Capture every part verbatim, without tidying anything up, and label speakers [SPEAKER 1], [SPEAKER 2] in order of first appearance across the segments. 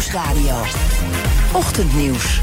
[SPEAKER 1] Nieuwsradio. Ochtendnieuws.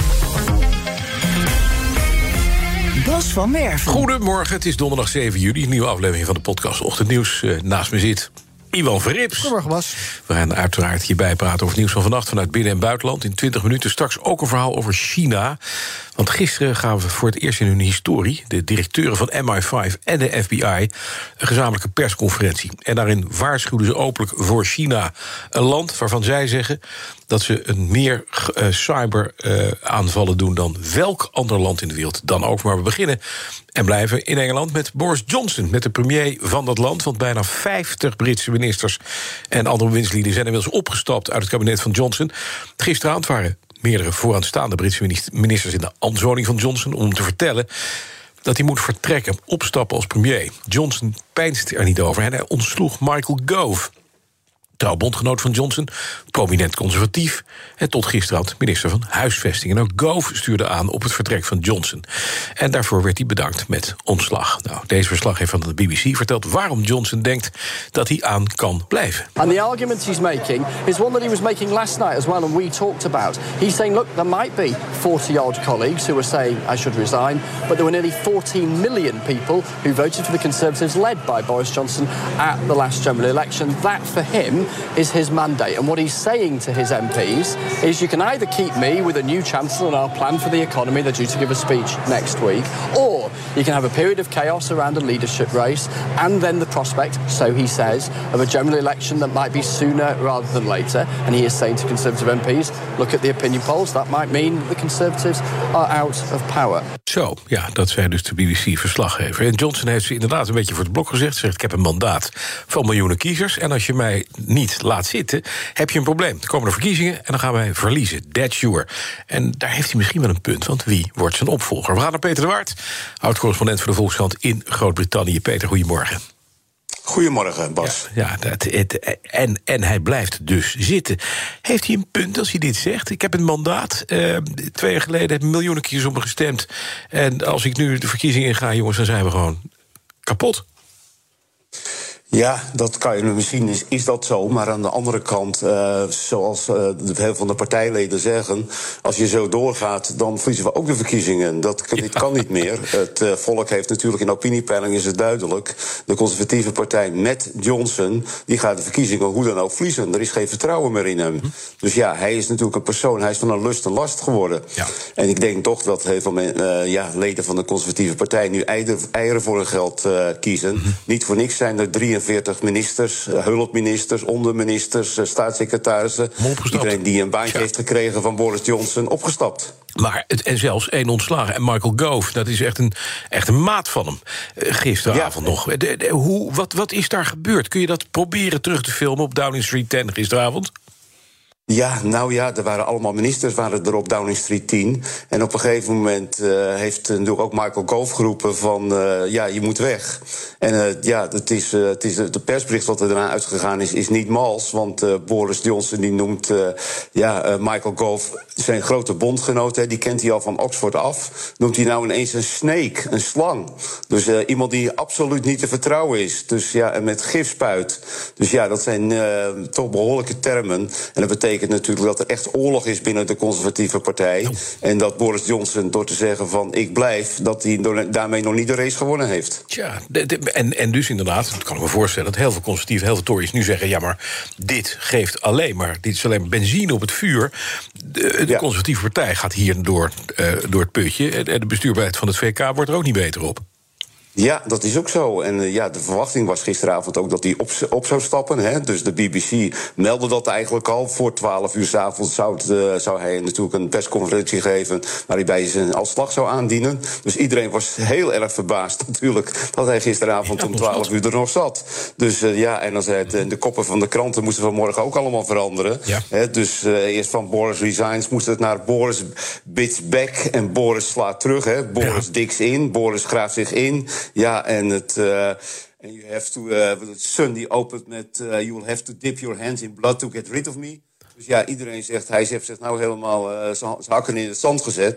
[SPEAKER 1] Bas van Werven.
[SPEAKER 2] Goedemorgen, het is donderdag zeven juli. Een nieuwe aflevering van de podcast Ochtendnieuws. Uh, naast me zit Iwan Verrips.
[SPEAKER 3] Goedemorgen, Bas.
[SPEAKER 2] We gaan uiteraard hierbij praten over het nieuws van vannacht vanuit binnen- en buitenland. In twintig minuten straks ook een verhaal over China. Want gisteren gaven we voor het eerst in hun historie de directeuren van M I vijf en de F B I een gezamenlijke persconferentie. En daarin waarschuwden ze openlijk voor China. Een land waarvan zij zeggen dat ze een meer uh, cyberaanvallen uh, doen dan welk ander land in de wereld dan ook. Maar we beginnen en blijven in Engeland met Boris Johnson, met de premier van dat land. Want bijna vijftig Britse ministers en andere bewindslieden zijn inmiddels opgestapt uit het kabinet van Johnson. Gisteravond waren meerdere vooraanstaande Britse ministers in de ambtswoning van Johnson om te vertellen dat hij moet vertrekken, opstappen als premier. Johnson peinst er niet over en hij ontsloeg Michael Gove, trouw bondgenoot van Johnson, prominent conservatief en tot gisteravond minister van Huisvesting. En ook Gove stuurde aan op het vertrek van Johnson. En daarvoor werd hij bedankt met ontslag. Nou, deze verslaggever van de B B C vertelt waarom Johnson denkt dat hij aan kan blijven.
[SPEAKER 4] And the argument he's making is one that he was making last night as well, and we talked about. He's saying, look, there might be forty-odd colleagues who are saying I should resign, but there were nearly fourteen million people who voted for the Conservatives led by Boris Johnson at the last general election. That, for him, is his mandate. And what he's saying to his M Ps is you can either keep me with a new chancellor and our plan for the economy, they're due to give a speech next week, or you can have a period of chaos around a leadership race and then the prospect, so he says, of a general election that might be sooner rather than later. And he is saying to Conservative M Ps, look at the opinion polls, that might mean the Conservatives are out of power.
[SPEAKER 2] Zo, ja, dat zei dus de B B C-verslaggever. En Johnson heeft ze inderdaad een beetje voor het blok gezegd. Zegt, ik heb een mandaat van miljoenen kiezers en als je mij niet laat zitten, heb je een probleem. Er komen er verkiezingen en dan gaan wij verliezen. That's sure. En daar heeft hij misschien wel een punt, want wie wordt zijn opvolger? We gaan naar Peter de Waard, oud-correspondent voor de Volkskrant in Groot-Brittannië. Peter, goedemorgen.
[SPEAKER 5] Goedemorgen, Bas.
[SPEAKER 2] Ja, ja dat, het, en, en hij blijft dus zitten. Heeft hij een punt als hij dit zegt? Ik heb een mandaat. Uh, twee jaar geleden hebben miljoenen kiezers op me gestemd. En als ik nu de verkiezingen in ga, jongens, dan zijn we gewoon kapot.
[SPEAKER 5] Ja, dat kan je misschien, is, is dat zo. Maar aan de andere kant, uh, zoals uh, heel veel van de partijleden zeggen, als je zo doorgaat, dan verliezen we ook de verkiezingen. Dat kan, dit kan niet meer. Het uh, volk heeft natuurlijk, in opiniepeiling is het duidelijk, de conservatieve partij met Johnson, die gaat de verkiezingen hoe dan ook verliezen. Er is geen vertrouwen meer in hem. Dus ja, hij is natuurlijk een persoon, hij is van een lust en last geworden. Ja. En ik denk toch dat heel veel men, uh, ja, leden van de conservatieve partij nu eieren, eieren voor hun geld uh, kiezen. Mm-hmm. Niet voor niks zijn er drieënveertig ministers, hulpministers, onderministers, staatssecretarissen. Iedereen die een baantje ja. heeft gekregen van Boris Johnson, opgestapt.
[SPEAKER 2] Maar het, en zelfs één ontslagen. En Michael Gove, dat is echt een, echt een maat van hem. Gisteravond ja. nog. De, de, hoe, wat, wat is daar gebeurd? Kun je dat proberen terug te filmen op Downing Street tien gisteravond?
[SPEAKER 5] Ja, nou ja, er waren allemaal ministers waren er op Downing Street tien. En op een gegeven moment uh, heeft natuurlijk ook Michael Gove geroepen van, uh, ja, je moet weg. En uh, ja, het is, uh, het is, de persbericht wat er daarna uitgegaan is, is niet mals. Want uh, Boris Johnson die noemt uh, ja, uh, Michael Gove zijn grote bondgenoot, hè, die kent hij al van Oxford af. Noemt hij nou ineens een snake, een slang. Dus uh, iemand die absoluut niet te vertrouwen is. Dus ja, en met gifspuit. Dus ja, dat zijn uh, toch behoorlijke termen. En dat betekent natuurlijk dat er echt oorlog is binnen de conservatieve partij. Oh. En dat Boris Johnson, door te zeggen van ik blijf, dat hij door, daarmee nog niet de race gewonnen heeft.
[SPEAKER 2] Tja, de, de, en, en dus inderdaad, dat kan ik me voorstellen, dat heel veel conservatieven, heel veel Tories nu zeggen, ja, maar dit geeft alleen maar, dit is alleen maar benzine op het vuur. De, de ja. conservatieve partij gaat hier door, uh, door het putje. En de bestuurbaarheid van het V K wordt er ook niet beter op.
[SPEAKER 5] Ja, dat is ook zo. En uh, ja, de verwachting was gisteravond ook dat hij op, op zou stappen. Hè. Dus de B B C meldde dat eigenlijk al. Voor twaalf uur 's avonds zou, het, uh, zou hij natuurlijk een persconferentie geven waarbij hij zijn ontslag zou aandienen. Dus iedereen was heel erg verbaasd natuurlijk dat hij gisteravond om twaalf uur er nog zat. Dus uh, ja, en dan zei het, uh, de koppen van de kranten moesten vanmorgen ook allemaal veranderen. Ja. Hè. Dus uh, eerst van Boris resigns moest het naar Boris bids back en Boris slaat terug. Hè. Boris ja. diks in, Boris graaft zich in. Ja, en het uh, and you have to uh, Sunday opent met uh, you will have to dip your hands in blood to get rid of me. Dus ja, iedereen zegt, hij heeft zich nou helemaal uh, zijn hakken in het zand gezet. Ja.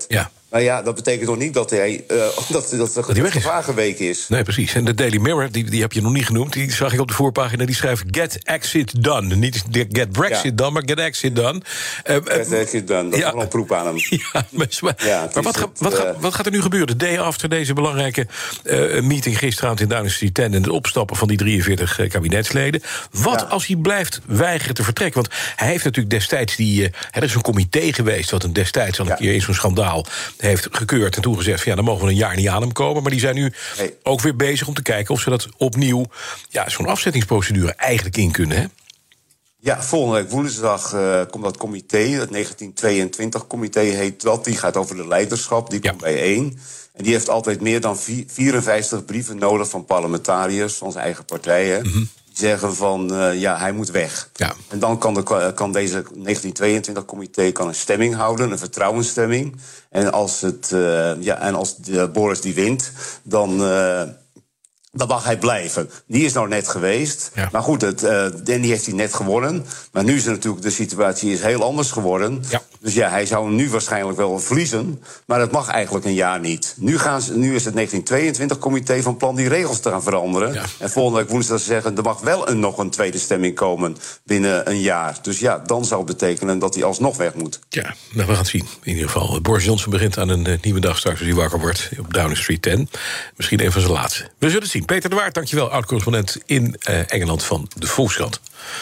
[SPEAKER 5] Nou ja, dat betekent nog niet dat hij uh, dat, dat, dat, dat gevaar geweken is.
[SPEAKER 2] Nee, precies. En de Daily Mirror, die, die heb je nog niet genoemd. Die zag ik op de voorpagina, die schrijft Get Exit Done. Niet Get Brexit ja. Done, maar Get Exit Done. Uh,
[SPEAKER 5] Get uh, Exit Done, dat ja. is wel een proep aan hem.
[SPEAKER 2] Ja, maar, ja, maar wat, ga, wat, uh, gaat, wat gaat er nu gebeuren? De day after deze belangrijke uh, meeting gisteravond in Downing Street ten... en het opstappen van die drieënveertig uh, kabinetsleden. Wat ja. als hij blijft weigeren te vertrekken? Want hij heeft natuurlijk destijds die... Uh, er is een comité geweest wat hem destijds al een ja. keer in zo'n schandaal heeft gekeurd en toen gezegd van ja, dan mogen we een jaar niet aan hem komen. Maar die zijn nu nee. ook weer bezig om te kijken of ze dat opnieuw, ja, zo'n afzettingsprocedure eigenlijk in kunnen, hè?
[SPEAKER 5] Ja, volgende week woensdag uh, komt dat comité, het negentien tweeëntwintig-comité heet dat. Die gaat over de leiderschap, die ja. komt bijeen. En die heeft altijd meer dan vierenvijftig brieven nodig van parlementariërs, van zijn eigen partijen. Mm-hmm. Zeggen van, uh, ja, hij moet weg. Ja. En dan kan, de, kan deze negentien tweeëntwintig-comité kan een stemming houden, een vertrouwensstemming. En als, het, uh, ja, en als de Boris die wint, dan... Uh, dan mag hij blijven. Die is nou net geweest. Ja. Maar goed, het, uh, die heeft hij net gewonnen. Maar nu is er natuurlijk de situatie is heel anders geworden. Ja. Dus ja, hij zou hem nu waarschijnlijk wel verliezen. Maar dat mag eigenlijk een jaar niet. Nu, gaan ze, nu is het negentien tweeëntwintig-comité van plan die regels te gaan veranderen. Ja. En volgende week woensdag zeggen... er mag wel een, nog een tweede stemming komen binnen een jaar. Dus ja, dan zou het betekenen dat hij alsnog weg moet.
[SPEAKER 2] Ja, nou, we gaan het zien. In ieder geval, Boris Johnson begint aan een uh, nieuwe dag straks... als hij wakker wordt op Downing Street ten. Misschien een van zijn laatste. We zullen het zien. Peter de Waard, dankjewel, oud-correspondent in uh, Engeland van de Volkskrant.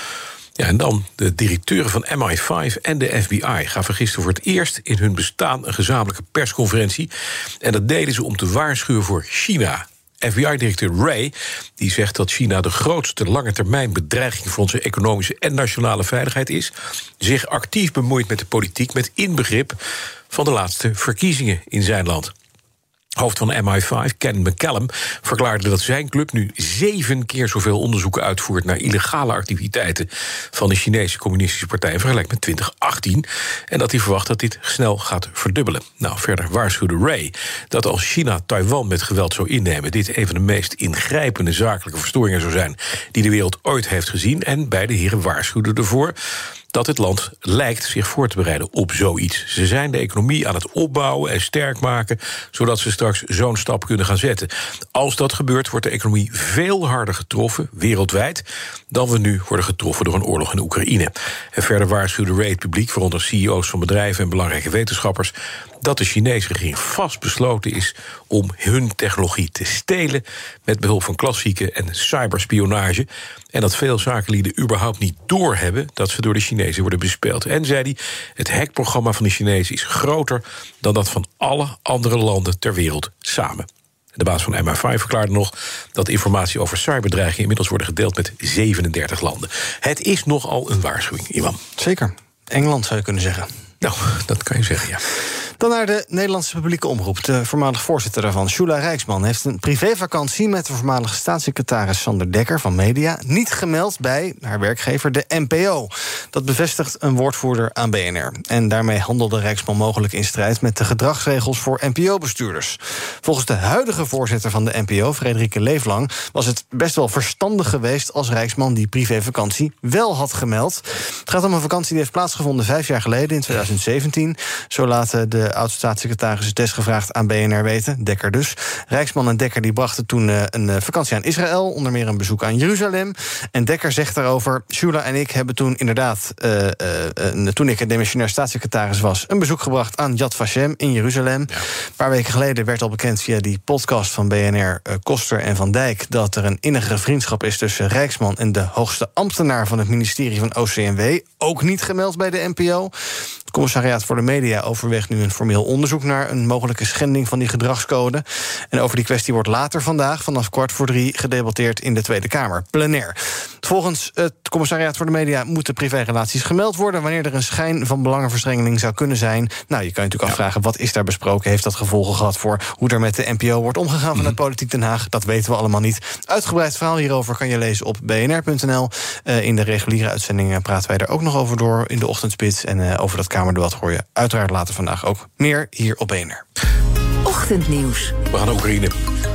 [SPEAKER 2] Ja, en dan de directeuren van M I vijf en de F B I gaven gisteren voor het eerst in hun bestaan een gezamenlijke persconferentie. En dat deden ze om te waarschuwen voor China. F B I-directeur Wray die zegt dat China de grootste langetermijn bedreiging voor onze economische en nationale veiligheid is. Zich actief bemoeit met de politiek, met inbegrip van de laatste verkiezingen in zijn land. Hoofd van M I vijf, Ken McCallum, verklaarde dat zijn club nu zeven keer zoveel onderzoeken uitvoert naar illegale activiteiten van de Chinese Communistische Partij in vergelijking met twintig achttien. En dat hij verwacht dat dit snel gaat verdubbelen. Nou, verder waarschuwde Wray dat als China Taiwan met geweld zou innemen, dit een van de meest ingrijpende zakelijke verstoringen zou zijn die de wereld ooit heeft gezien. En beide heren waarschuwden ervoor dat het land lijkt zich voor te bereiden op zoiets. Ze zijn de economie aan het opbouwen en sterk maken, zodat ze straks zo'n stap kunnen gaan zetten. Als dat gebeurt, wordt de economie veel harder getroffen, wereldwijd, dan we nu worden getroffen door een oorlog in Oekraïne. En verder waarschuwde Wray het publiek, waaronder C E O's van bedrijven en belangrijke wetenschappers, dat de Chinese regering vastbesloten is om hun technologie te stelen met behulp van klassieke en cyberspionage. En dat veel zakenlieden überhaupt niet doorhebben dat ze door de Chinezen worden bespeeld. En zei hij, het hackprogramma van de Chinezen is groter dan dat van alle andere landen ter wereld samen. De baas van M I vijf verklaarde nog dat informatie over cyberdreigingen inmiddels worden gedeeld met zevenendertig landen. Het is nogal een waarschuwing, Iwan.
[SPEAKER 3] Zeker. Engeland zou je kunnen zeggen.
[SPEAKER 2] Nou, dat kan je zeggen, ja.
[SPEAKER 3] Dan naar de Nederlandse publieke omroep. De voormalig voorzitter daarvan, Shula Rijksman, heeft een privévakantie met de voormalige staatssecretaris Sander Dekker van Media niet gemeld bij haar werkgever, de N P O. Dat bevestigt een woordvoerder aan B N R. En daarmee handelde Rijksman mogelijk in strijd met de gedragsregels voor N P O-bestuurders. Volgens de huidige voorzitter van de N P O, Frederike Leeflang, was het best wel verstandig geweest als Rijksman die privévakantie wel had gemeld. Het gaat om een vakantie die heeft plaatsgevonden vijf jaar geleden, in twintig zeventien. Zo laten de oud-staatssecretaris desgevraagd aan B N R weten, Dekker dus. Rijksman en Dekker die brachten toen uh, een vakantie aan Israël, onder meer een bezoek aan Jeruzalem. En Dekker zegt daarover, Shula en ik hebben toen inderdaad, uh, uh, uh, toen ik een demissionair staatssecretaris was, een bezoek gebracht aan Yad Vashem in Jeruzalem. Ja. Een paar weken geleden werd al bekend via die podcast van B N R, uh, Koster en Van Dijk, dat er een innige vriendschap is tussen Rijksman en de hoogste ambtenaar van het ministerie van O C M W, ook niet gemeld bij de N P O. Het Commissariaat voor de Media overweegt nu een formeel onderzoek naar een mogelijke schending van die gedragscode. En over die kwestie wordt later vandaag, vanaf kwart voor drie, gedebatteerd in de Tweede Kamer, plenair. Volgens het Commissariaat voor de Media moeten privérelaties gemeld worden wanneer er een schijn van belangenverstrengeling zou kunnen zijn. Nou, je kan je natuurlijk ja. afvragen, wat is daar besproken? Heeft dat gevolgen gehad voor hoe er met de N P O wordt omgegaan vanuit mm-hmm. Politiek Den Haag? Dat weten we allemaal niet. Uitgebreid verhaal hierover kan je lezen op b n r punt n l. Uh, in de reguliere uitzendingen praten wij er ook nog over door in de ochtendspits. En uh, over dat Kamerdebat hoor je uiteraard later vandaag ook meer hier op B N R.
[SPEAKER 1] Ochtendnieuws.
[SPEAKER 2] We gaan naar Oekraïne.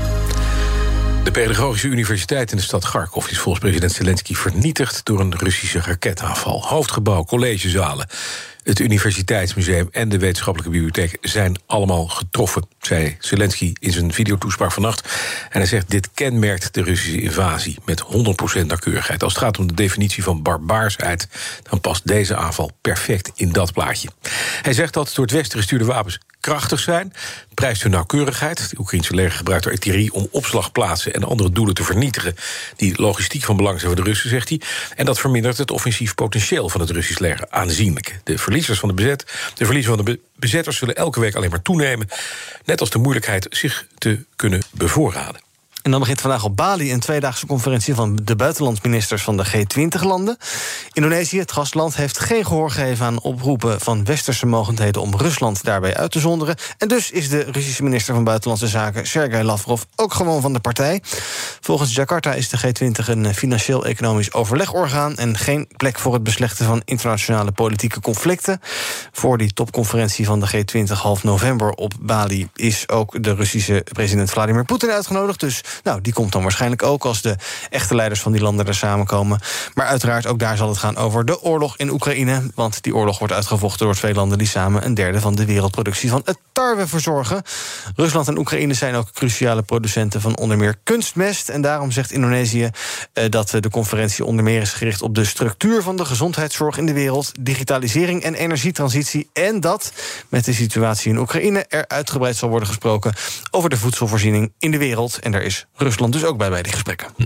[SPEAKER 2] De Pedagogische Universiteit in de stad Kharkov is volgens president Zelensky vernietigd door een Russische raketaanval. Hoofdgebouw, collegezalen Het Universiteitsmuseum en de Wetenschappelijke Bibliotheek zijn allemaal getroffen, zei Zelensky in zijn videotoespraak vannacht. En hij zegt, dit kenmerkt de Russische invasie met honderd procent nauwkeurigheid. Als het gaat om de definitie van barbaarsheid, dan past deze aanval perfect in dat plaatje. Hij zegt dat door het Westen gestuurde wapens krachtig zijn, prijst hun nauwkeurigheid. De Oekraïnse leger gebruikt artillerie om opslagplaatsen en andere doelen te vernietigen die logistiek van belang zijn voor de Russen, zegt hij. En dat vermindert het offensief potentieel van het Russisch leger aanzienlijk. De verliezers van de bezet, de verliezen van de bezetters zullen elke week alleen maar toenemen, net als de moeilijkheid zich te kunnen bevoorraden.
[SPEAKER 3] En dan begint vandaag op Bali een tweedaagse conferentie van de buitenlandministers van de G twintig landen. Indonesië, het gastland, heeft geen gehoor gegeven aan oproepen van westerse mogendheden om Rusland daarbij uit te zonderen. En dus is de Russische minister van Buitenlandse Zaken, Sergei Lavrov, ook gewoon van de partij. Volgens Jakarta is de G twintig een financieel-economisch overlegorgaan en geen plek voor het beslechten van internationale politieke conflicten. Voor die topconferentie van de G twintig half november op Bali is ook de Russische president Vladimir Poetin uitgenodigd. Dus nou, die komt dan waarschijnlijk ook als de echte leiders van die landen er samenkomen. Maar uiteraard ook daar zal het gaan over de oorlog in Oekraïne. Want die oorlog wordt uitgevochten door twee landen die samen een derde van de wereldproductie van het tarwe verzorgen. Rusland en Oekraïne zijn ook cruciale producenten van onder meer kunstmest. En daarom zegt Indonesië eh, dat de conferentie onder meer is gericht op de structuur van de gezondheidszorg in de wereld, digitalisering en energietransitie. En dat met de situatie in Oekraïne er uitgebreid zal worden gesproken over de voedselvoorziening in de wereld. En daar is Rusland dus ook bij bij die gesprekken. Hm.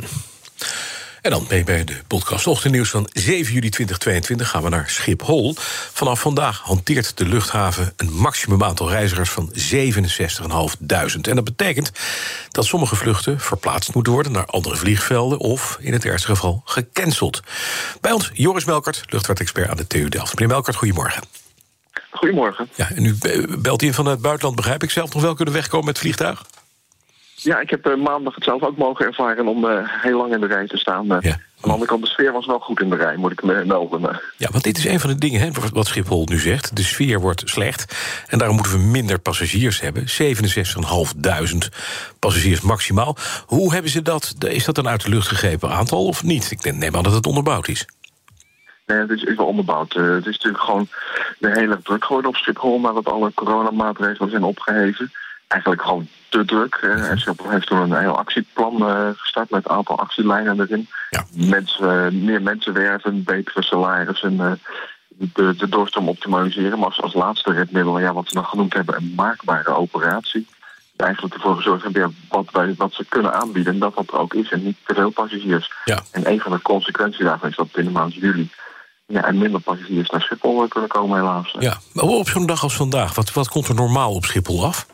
[SPEAKER 2] En dan mee bij de podcast Ochtendnieuws van zeven juli tweeduizend tweeëntwintig gaan we naar Schiphol. Vanaf vandaag hanteert de luchthaven een maximum aantal reizigers van zevenenzestigduizend. En dat betekent dat sommige vluchten verplaatst moeten worden naar andere vliegvelden of in het ergste geval gecanceld. Bij ons Joris Melkert, luchtvaartexpert aan de T U Delft. Meneer Melkert, goedemorgen.
[SPEAKER 6] Goedemorgen.
[SPEAKER 2] Ja, en u belt in vanuit het buitenland, begrijp ik, zelf nog wel kunnen wegkomen met het vliegtuig?
[SPEAKER 6] Ja, ik heb uh, maandag het zelf ook mogen ervaren om uh, heel lang in de rij te staan. Uh, ja. Aan de andere kant, de sfeer was wel goed in de rij, moet ik me melden.
[SPEAKER 2] Ja, want dit is een van de dingen, hè, wat Schiphol nu zegt. De sfeer wordt slecht en daarom moeten we minder passagiers hebben. zevenenzestigduizend passagiers maximaal. Hoe hebben ze dat? Is dat een uit de lucht gegrepen aantal of niet? Ik neem aan dat het onderbouwd is.
[SPEAKER 6] Nee, het is, is wel onderbouwd. Uh, het is natuurlijk gewoon heel erg druk geworden op Schiphol, nadat alle coronamaatregelen zijn opgeheven. Eigenlijk gewoon te druk. Uh, en Schiphol heeft toen een heel actieplan uh, gestart met een aantal actielijnen erin. Ja. Mensen, uh, meer mensen werven, betere salarissen, uh, de, de doorstroom optimaliseren. Maar als, als laatste redmiddel, ja, wat ze dan genoemd hebben, een maakbare operatie. Eigenlijk ervoor gezorgd hebben, ja, wat, wij, wat ze kunnen aanbieden, dat dat er ook is. En niet te veel passagiers. Ja. En een van de consequenties daarvan is dat in de maand juli ja, en minder passagiers naar Schiphol kunnen komen, helaas.
[SPEAKER 2] Ja, maar op zo'n dag als vandaag, wat, wat komt er normaal op Schiphol af?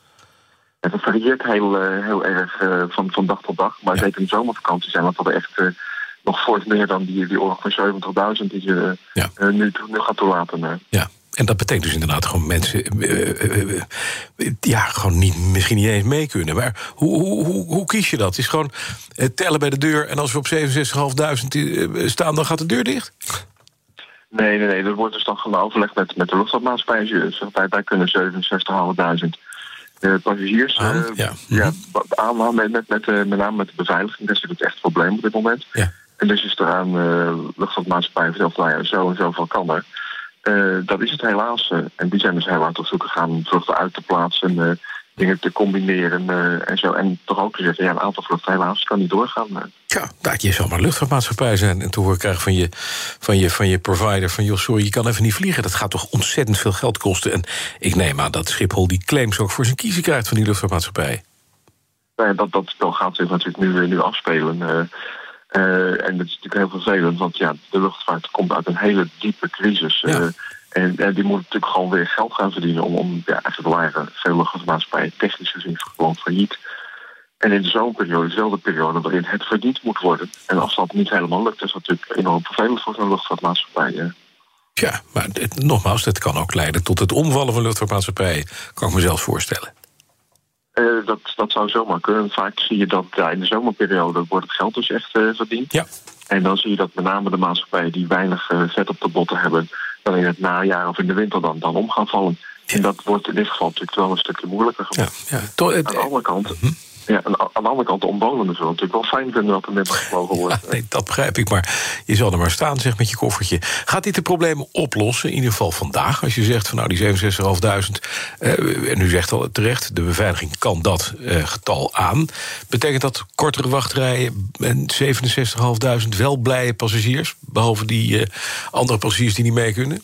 [SPEAKER 6] Het varieert heel, uh, heel erg uh, van, van dag tot dag. Maar ja. Zeker in de zomervakantie zijn we echt uh, nog voort meer dan die, die oorlog van zeventigduizend die ze uh, ja. uh, nu, nu gaat toelaten. Uh.
[SPEAKER 2] Ja, en dat betekent dus inderdaad gewoon mensen uh, uh, uh, ja, gewoon niet, misschien niet eens mee kunnen. Maar hoe, hoe, hoe, hoe kies je dat? Het is gewoon uh, tellen bij de deur en als we op zevenenzestigduizend uh, staan, dan gaat de deur dicht?
[SPEAKER 6] Nee, nee, nee. Dat wordt dus dan gewoon overlegd met, met de luchtvaartmaatschappij. Dus wij, wij kunnen zevenenzestigduizend Uh, passagiers uh, ah, ja. Ja, aan, met, met, met, uh, met name met de beveiliging. Dat is natuurlijk echt het probleem op dit moment. Ja. En dus is er aan uh, luchtvaartmaatschappij verteld, nou ja, zo en zoveel kan er. Uh, dat is het helaas. Uh, en die zijn dus heel hard op zoek gegaan om vluchten uit te plaatsen, uh, dingen te combineren uh, en zo. En toch ook te zeggen, ja, een aantal vluchten helaas kan niet doorgaan. Uh.
[SPEAKER 2] Ja, nou, je zal maar luchtvaartmaatschappij zijn en te horen krijgen van je, van, je, van je provider van, joh, sorry, je kan even niet vliegen. Dat gaat toch ontzettend veel geld kosten. En ik neem aan dat Schiphol die claims ook voor zijn kiezen krijgt van die luchtvaartmaatschappij.
[SPEAKER 6] Nee, dat, dat spel gaat zich natuurlijk nu, nu afspelen. Uh, uh, en dat is natuurlijk heel vervelend, want ja, de luchtvaart komt uit een hele diepe crisis. Ja. Uh, en, en die moet natuurlijk gewoon weer geld gaan verdienen om, om ja, eigenlijk waren veel luchtvaartmaatschappijen technisch gezien gewoon failliet. En in zo'n periode, dezelfde periode, waarin het verdiend moet worden. En als dat niet helemaal lukt, is dat natuurlijk enorm vervelend voor zo'n luchtvaartmaatschappij. Ja,
[SPEAKER 2] ja maar het, nogmaals, dat kan ook leiden tot het omvallen van luchtvaartmaatschappijen. Kan ik me zelf voorstellen.
[SPEAKER 6] Uh, dat, dat zou zomaar kunnen. Vaak zie je dat ja, in de zomerperiode wordt het geld dus echt uh, verdiend. Ja. En dan zie je dat met name de maatschappijen die weinig uh, vet op de botten hebben, dan in het najaar of in de winter dan, dan om gaan vallen. Ja. En dat wordt in dit geval natuurlijk wel een stukje moeilijker gemaakt. Ja, ja. To- Aan de andere kant, uh-huh. Ja, en aan de andere kant, de omwonenden zullen natuurlijk wel fijn vinden dat er minder gevlogen wordt.
[SPEAKER 2] Ja, nee, dat begrijp ik, maar je zal er maar staan, zeg, met je koffertje. Gaat dit de problemen oplossen, in ieder geval vandaag? Als je zegt van nou, die zevenenzestigduizend vijfhonderd, uh, en u zegt al terecht, de beveiliging kan dat uh, getal aan. Betekent dat kortere wachtrijen en zevenenzestigduizend vijfhonderd wel blije passagiers, behalve die uh, andere passagiers die niet mee kunnen?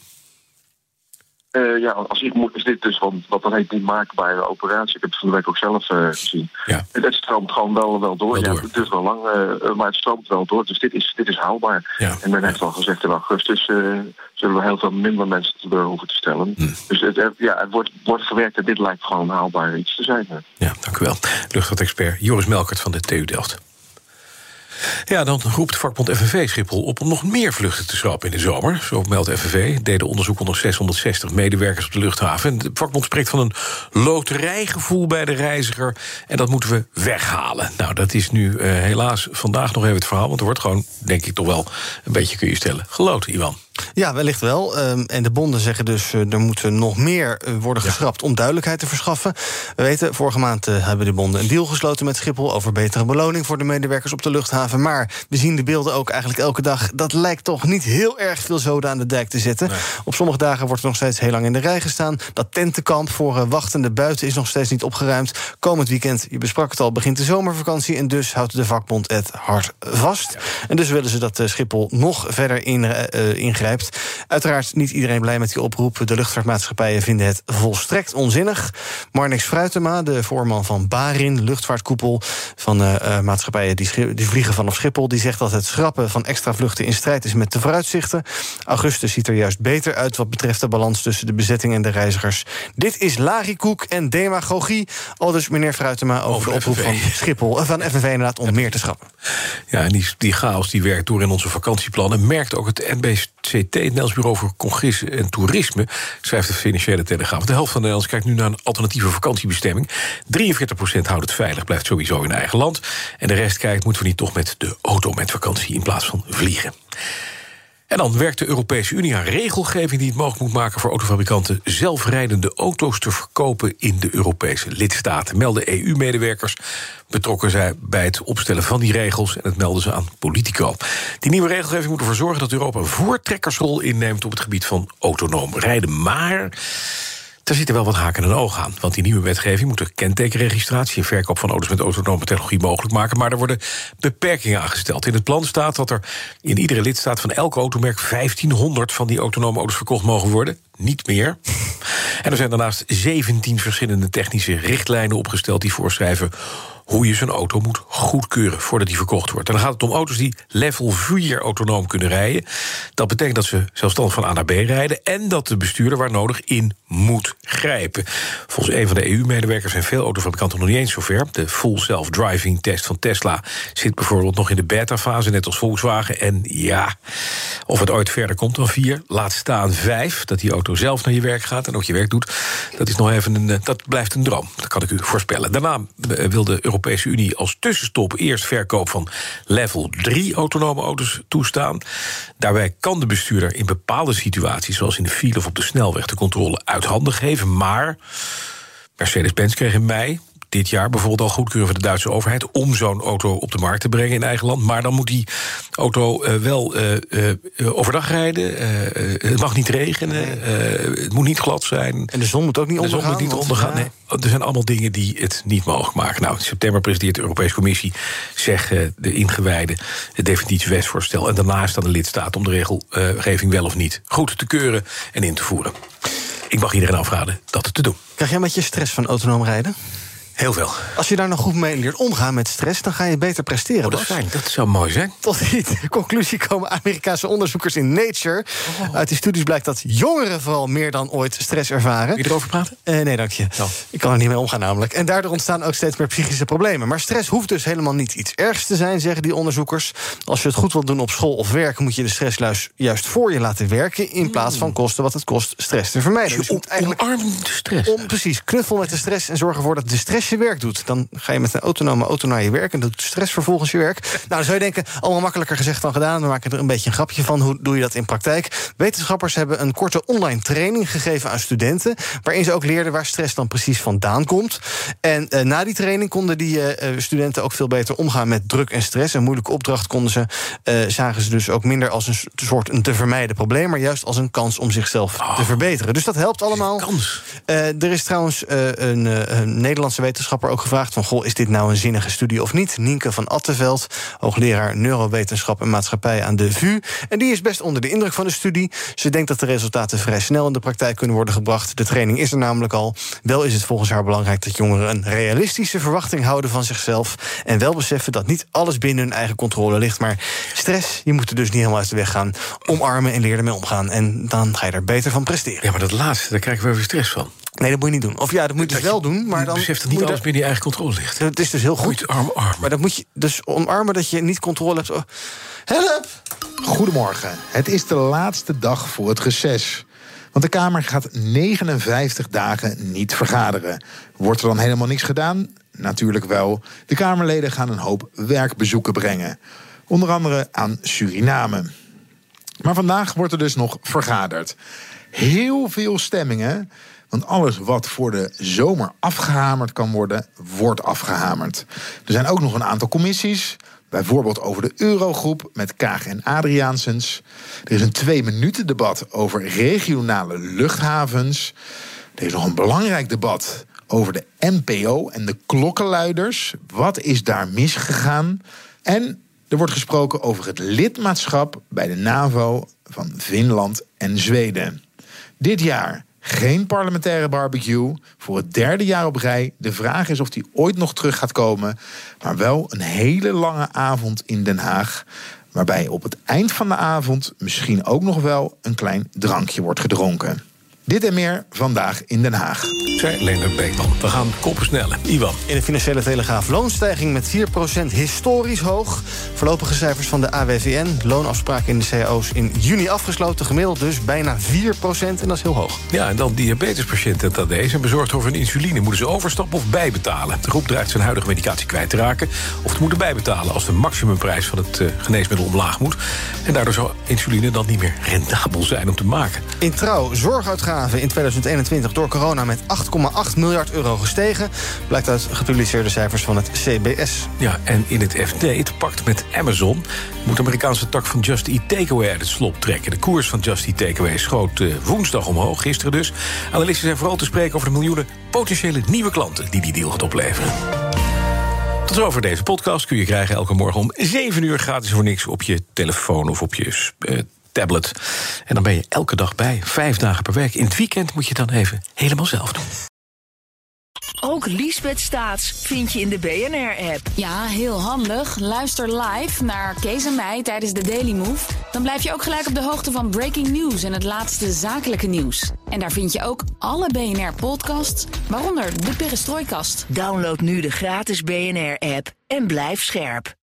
[SPEAKER 6] Uh, ja, als ik moet is dit dus wat, wat dan heet niet maakbare operatie. Ik heb het van de week ook zelf uh, gezien. Ja. Het, het stroomt gewoon wel, wel door. Wel ja, door. Het duurt wel lang, uh, maar het stroomt wel door. Dus dit is, dit is haalbaar. Ja. En men heeft al gezegd in augustus uh, zullen we heel veel minder mensen te deur hoeven te stellen. Hm. Dus het, uh, ja, het wordt, wordt verwerkt en dit lijkt gewoon haalbaar iets te zijn. Hè.
[SPEAKER 2] Ja, dank u wel. Luchtvaartexpert Joris Melkert van de T U Delft. Ja, dan roept vakbond F N V Schiphol op om nog meer vluchten te schrappen in de zomer. Zo meldt F N V, deden onderzoek onder zeshonderdzestig medewerkers op de luchthaven. En de vakbond spreekt van een loterijgevoel bij de reiziger. En dat moeten we weghalen. Nou, dat is nu uh, helaas vandaag nog even het verhaal. Want er wordt gewoon, denk ik toch wel, een beetje, kun je stellen, geloten, Iwan.
[SPEAKER 3] Ja, wellicht wel. Um, en de bonden zeggen dus, uh, er moet nog meer uh, worden geschrapt om duidelijkheid te verschaffen. We weten, vorige maand uh, hebben de bonden een deal gesloten met Schiphol over betere beloning voor de medewerkers op de luchthaven. Maar we zien de beelden ook eigenlijk elke dag. Dat lijkt toch niet heel erg veel zoden aan de dijk te zetten. Nee. Op sommige dagen wordt er nog steeds heel lang in de rij gestaan. Dat tentenkamp voor uh, wachtende buiten is nog steeds niet opgeruimd. Komend weekend, je besprak het al, begint de zomervakantie. En dus houdt de vakbond het hard vast. Ja. En dus willen ze dat uh, Schiphol nog verder in, uh, ingrijpt. Uiteraard niet iedereen blij met die oproep. De luchtvaartmaatschappijen vinden het volstrekt onzinnig. Marnix Fruitema, de voorman van Barin, luchtvaartkoepel van uh, uh, maatschappijen die, schri- die vliegen vanaf Schiphol, die zegt dat het schrappen van extra vluchten in strijd is met de vooruitzichten. Augustus ziet er juist beter uit wat betreft de balans tussen de bezetting en de reizigers. Dit is lariekoek en demagogie. Al dus meneer Fruitema over, over de oproep van Schiphol, van F N V inderdaad, om meer te schrappen.
[SPEAKER 2] Ja, en die, die chaos die werkt door in onze vakantieplannen, merkt ook het N B C T, het Nederlands Bureau voor Congres en Toerisme, schrijft de Financiële Telegraaf. De helft van de Nederlanders kijkt nu naar een alternatieve vakantiebestemming. drieënveertig procent houdt het veilig, blijft sowieso in eigen land. En de rest kijkt, moeten we niet toch met de auto met vakantie in plaats van vliegen. En dan werkt de Europese Unie aan regelgeving die het mogelijk moet maken voor autofabrikanten zelfrijdende auto's te verkopen in de Europese lidstaten. Melden E U-medewerkers betrokken zijn bij het opstellen van die regels en het melden ze aan Politico. Die nieuwe regelgeving moet ervoor zorgen dat Europa een voortrekkersrol inneemt op het gebied van autonoom rijden. Maar daar zitten wel wat haken en ogen aan. Want die nieuwe wetgeving moet de kentekenregistratie en verkoop van auto's met autonome technologie mogelijk maken. Maar er worden beperkingen aangesteld. In het plan staat dat er in iedere lidstaat van elk automerk vijftienhonderd van die autonome auto's verkocht mogen worden. Niet meer. En er zijn daarnaast zeventien verschillende technische richtlijnen opgesteld die voorschrijven hoe je zo'n auto moet goedkeuren voordat die verkocht wordt. En dan gaat het om auto's die level vier autonoom kunnen rijden. Dat betekent dat ze zelfstandig van A naar B rijden en dat de bestuurder waar nodig in moet grijpen. Volgens een van de E U-medewerkers zijn veel autofabrikanten nog niet eens zover. De full self-driving test van Tesla zit bijvoorbeeld nog in de beta-fase, net als Volkswagen. En ja, of het ooit verder komt dan vier, laat staan vijf, dat die auto zelf naar je werk gaat en ook je werk doet, dat is nog even een, dat blijft een droom. Dat kan ik u voorspellen. Daarna wil de Europese Unie als tussenstop eerst verkoop van level drie autonome auto's toestaan. Daarbij kan de bestuurder in bepaalde situaties, zoals in de file of op de snelweg, de controle uit handen geven. Maar Mercedes-Benz kreeg in mei dit jaar bijvoorbeeld al goedkeuren van de Duitse overheid om zo'n auto op de markt te brengen in eigen land. Maar dan moet die auto uh, wel uh, uh, overdag rijden. Uh, uh, het mag niet regenen. Uh, het moet niet glad zijn.
[SPEAKER 3] En de zon moet ook niet ondergaan.
[SPEAKER 2] De zon moet niet ondergaan. Nee, er zijn allemaal dingen die het niet mogelijk maken. Nou, in september presenteert de Europese Commissie, zeggen de ingewijden, het definitief wetsvoorstel. En daarna is dan de lidstaat om de regelgeving wel of niet goed te keuren en in te voeren. Ik mag iedereen afraden dat te doen.
[SPEAKER 3] Krijg jij met je stress van autonoom rijden?
[SPEAKER 2] Heel veel.
[SPEAKER 3] Als je daar nog goed mee leert omgaan met stress, dan ga je beter presteren.
[SPEAKER 2] Oh, dat is fijn. Dat zou mooi zijn.
[SPEAKER 3] Tot die conclusie komen Amerikaanse onderzoekers in Nature. Oh. Uit die studies blijkt dat jongeren vooral meer dan ooit stress ervaren.
[SPEAKER 2] Wil je erover praten?
[SPEAKER 3] Uh, nee, dank je. Oh. Ik kan er niet mee omgaan namelijk. En daardoor ontstaan ook steeds meer psychische problemen. Maar stress hoeft dus helemaal niet iets ergs te zijn, zeggen die onderzoekers. Als je het goed wilt doen op school of werk, moet je de stress juist voor je laten werken, in plaats van kosten wat het kost stress te vermijden.
[SPEAKER 2] Dus je, dus je moet eigenlijk omarm de stress.
[SPEAKER 3] Om, precies, knuffel met de stress en zorg ervoor dat de stress stress je werk doet. Dan ga je met een autonome auto naar je werk en dat doet stress vervolgens je werk. Nou, dan zou je denken, allemaal makkelijker gezegd dan gedaan. We maken er een beetje een grapje van. Hoe doe je dat in praktijk? Wetenschappers hebben een korte online training gegeven aan studenten, waarin ze ook leerden waar stress dan precies vandaan komt. En uh, na die training konden die uh, studenten ook veel beter omgaan met druk en stress. Een moeilijke opdracht konden ze, uh, zagen ze dus ook minder als een soort een te vermijden probleem, maar juist als een kans om zichzelf oh, te verbeteren. Dus dat helpt allemaal.
[SPEAKER 2] Kans.
[SPEAKER 3] Uh, er is trouwens uh, een, uh, een Nederlandse wetenschapper ook gevraagd van, goh, is dit nou een zinnige studie of niet? Nienke van Attenveld, hoogleraar neurowetenschap en maatschappij aan de V U. En die is best onder de indruk van de studie. Ze denkt dat de resultaten vrij snel in de praktijk kunnen worden gebracht. De training is er namelijk al. Wel is het volgens haar belangrijk dat jongeren een realistische verwachting houden van zichzelf en wel beseffen dat niet alles binnen hun eigen controle ligt. Maar stress, je moet er dus niet helemaal uit de weg gaan. Omarmen en leer ermee omgaan. En dan ga je er beter van presteren.
[SPEAKER 2] Ja, maar dat laatste, daar krijgen we weer stress van.
[SPEAKER 3] Nee, dat moet je niet doen. Of ja, dat moet je dus wel doen, maar dan
[SPEAKER 2] beseft dat niet alles binnen je eigen controle ligt.
[SPEAKER 3] Het is dus heel goed.
[SPEAKER 2] Moet arm, arm.
[SPEAKER 3] Maar dan moet je dus omarmen dat je niet controle hebt. Oh, help!
[SPEAKER 7] Goedemorgen. Het is de laatste dag voor het reces. Want de Kamer gaat negenenvijftig dagen niet vergaderen. Wordt er dan helemaal niks gedaan? Natuurlijk wel. De Kamerleden gaan een hoop werkbezoeken brengen. Onder andere aan Suriname. Maar vandaag wordt er dus nog vergaderd. Heel veel stemmingen. Want alles wat voor de zomer afgehamerd kan worden, wordt afgehamerd. Er zijn ook nog een aantal commissies. Bijvoorbeeld over de Eurogroep met Kaag en Adriaansens. Er is een twee minuten debat over regionale luchthavens. Er is nog een belangrijk debat over de N P O en de klokkenluiders. Wat is daar misgegaan? En er wordt gesproken over het lidmaatschap bij de NAVO van Finland en Zweden. Dit jaar geen parlementaire barbecue. Voor het derde jaar op rij. De vraag is of die ooit nog terug gaat komen. Maar wel een hele lange avond in Den Haag. Waarbij op het eind van de avond misschien ook nog wel een klein drankje wordt gedronken. Dit en meer vandaag in Den Haag.
[SPEAKER 2] Zij Leendert Beekman. We gaan koppen snellen. Ivan.
[SPEAKER 3] In de Financiële Telegraaf loonstijging met vier procent historisch hoog. Voorlopige cijfers van de A W V N. Loonafspraken in de C A O's in juni afgesloten. Gemiddeld dus bijna vier procent en dat is heel hoog.
[SPEAKER 2] Ja, en dan diabetespatiënten dat deze zijn bezorgd over hun insuline. Moeten ze overstappen of bijbetalen? De groep dreigt zijn huidige medicatie kwijt te raken. Of te moeten bijbetalen als de maximumprijs van het uh, geneesmiddel omlaag moet. En daardoor zou insuline dan niet meer rendabel zijn om te maken.
[SPEAKER 3] In Trouw, zorguitgaven in tweeduizend eenentwintig door corona met acht komma acht miljard euro gestegen. Blijkt uit gepubliceerde cijfers van het C B S.
[SPEAKER 2] Ja, en in het F D, het pakt met Amazon, moet de Amerikaanse tak van Just Eat Takeaway uit het slop trekken. De koers van Just Eat Takeaway schoot uh, woensdag omhoog, gisteren dus. Analisten zijn vooral te spreken over de miljoenen potentiële nieuwe klanten die die deal gaat opleveren. Tot zover deze podcast kun je krijgen elke morgen om zeven uur gratis voor niks op je telefoon of op je uh, tablet. En dan ben je elke dag bij, vijf dagen per week. In het weekend moet je dan even helemaal zelf doen.
[SPEAKER 1] Ook Liesbeth Staats vind je in de B N R-app.
[SPEAKER 8] Ja, heel handig. Luister live naar Kees en mij tijdens de Daily Move. Dan blijf je ook gelijk op de hoogte van breaking news en het laatste zakelijke nieuws. En daar vind je ook alle B N R-podcasts, waaronder de Perestrooikast.
[SPEAKER 1] Download nu de gratis B N R-app en blijf scherp.